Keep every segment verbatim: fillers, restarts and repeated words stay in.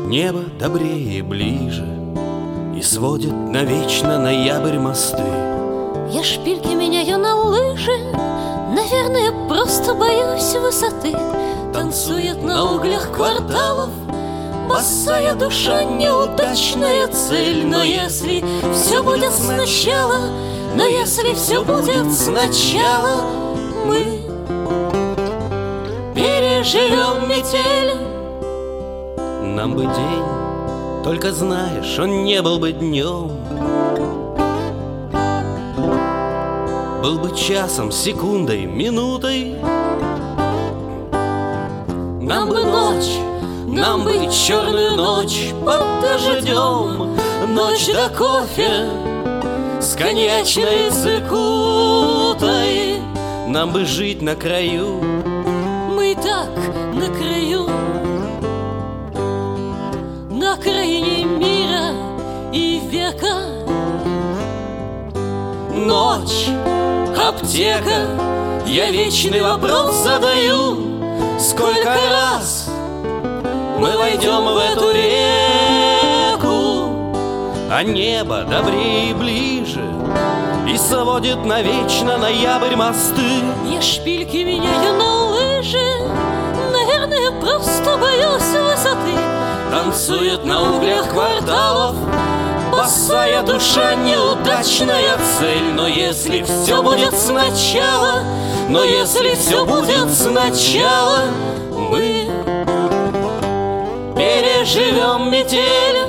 Небо добрее и ближе, и сводит навечно ноябрь мосты. Я шпильки меняю на лыжи, наверное, просто боюсь высоты. Танцует на углях кварталов босая душа, неудачная цель. Но если все будет сначала, но если все будет сначала, мы переживем метель. Нам бы день, только знаешь, он не был бы днем. Был бы часом, секундой, минутой. Нам бы ночь, нам бы черную ночь под дождем. Ночь до кофе с коньячной цикутой. Нам бы жить на краю. Мы и так на краю, на окраине мира и века. Ночь, аптека, я вечный вопрос задаю. Сколько раз мы войдем в эту реку, а небо добрее и ближе, и сводит навечно ноябрь мосты. Я шпильки меняю на лыжи, наверное, просто боюсь высоты. Танцует на углях кварталов босая душа, неудачная цель. Но если все будет сначала, но если все будет сначала, мы переживем метель.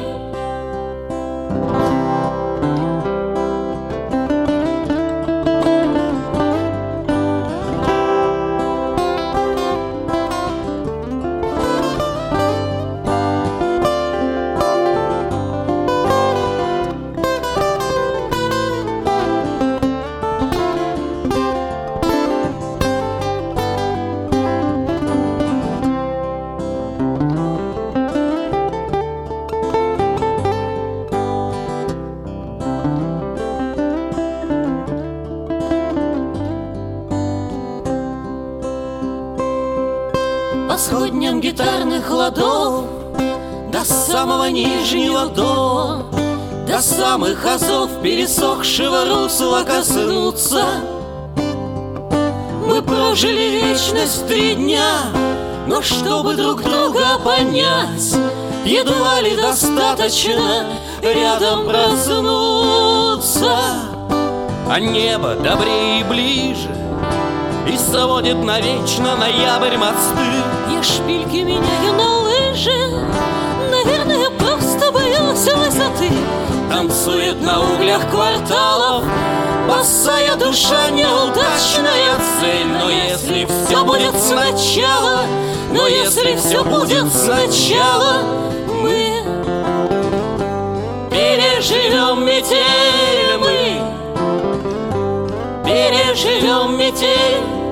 По сходням гитарных ладов до самого нижнего до, до самых азов пересохшего русла коснуться. Мы прожили вечность три дня, но чтобы друг друга понять, едва ли достаточно рядом проснуться. А небо добрее и ближе, и сводит навечно ноябрь мосты. Я шпильки меняю на лыжи, наверное, просто боюсь высоты. Танцует на углях кварталов босая душа, неудачная цель. Но если все будет сначала, но если все будет сначала, мы переживем метель, мы переживем метель.